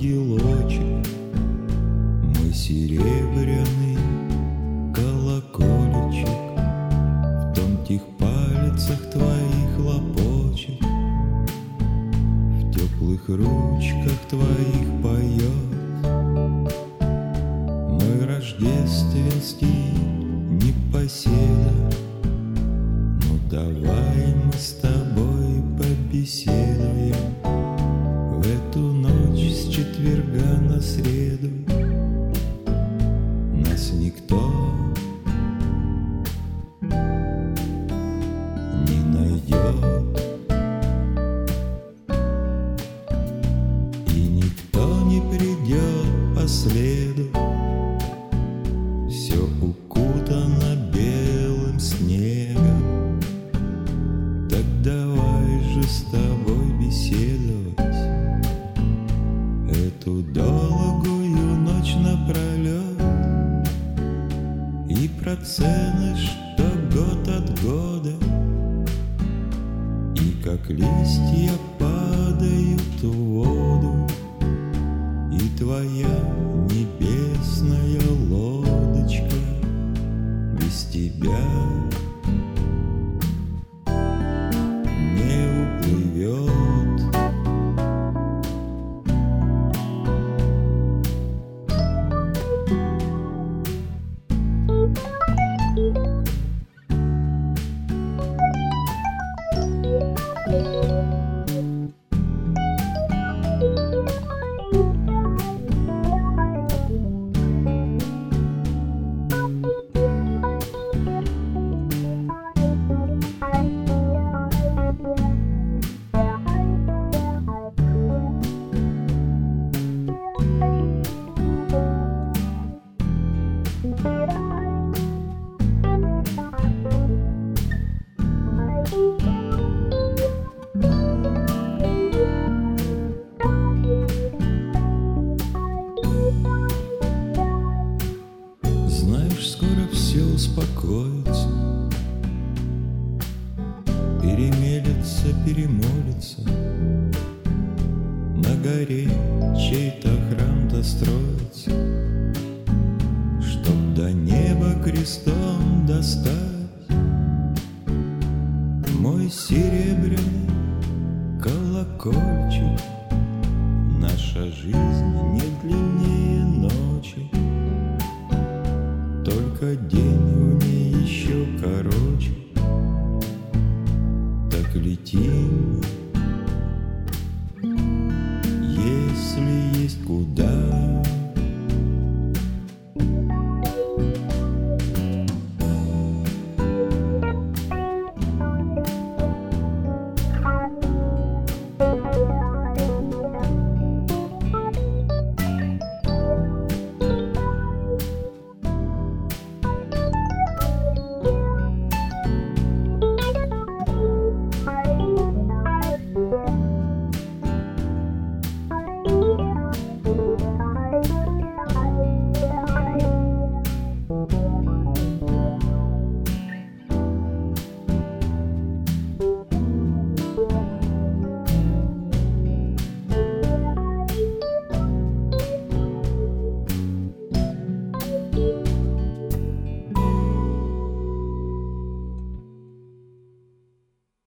ангелочек, мой серебряный колокольчик, в тонких пальцах твоих лопочет, в теплых ручках твоих поет мой рождественский непоседа. Ну давай мы с тобой побеседуем в эту ночь с четверга на среду. Нас никто не найдет, и никто не придет по следу. Все укутано белым снегом. Так давай же с тобой беседовать эту долгую ночь напролет, и про цены, что год от года, и как листья падают в воду, и твоя небесная лодочка без тебя не уплывет. Знаешь, скоро все успокоится, перемелется, перемолится, на горе чей-то храм достроится, чтоб до неба крестом достать мой серебряный колокольчик.